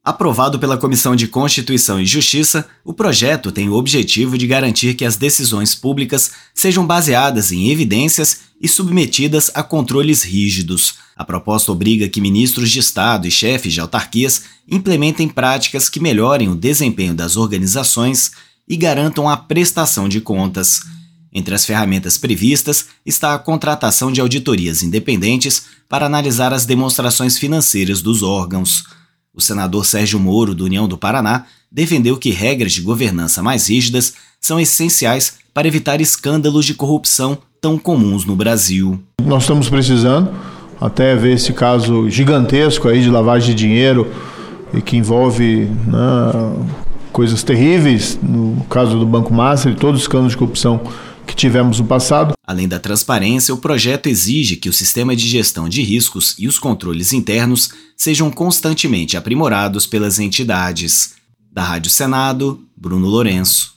Aprovado pela Comissão de Constituição e Justiça, o projeto tem o objetivo de garantir que as decisões públicas sejam baseadas em evidências e submetidas a controles rígidos. A proposta obriga que ministros de Estado e chefes de autarquias implementem práticas que melhorem o desempenho das organizações e garantam a prestação de contas. Entre as ferramentas previstas está a contratação de auditorias independentes para analisar as demonstrações financeiras dos órgãos. O senador Sérgio Moro, do União do Paraná, defendeu que regras de governança mais rígidas são essenciais para evitar escândalos de corrupção tão comuns no Brasil. Nós estamos precisando até ver esse caso gigantesco aí de lavagem de dinheiro e que envolve coisas terríveis, no caso do Banco Master e todos os escândalos de corrupção que tivemos no passado. Além da transparência, o projeto exige que o sistema de gestão de riscos e os controles internos sejam constantemente aprimorados pelas entidades. Da Rádio Senado, Bruno Lourenço.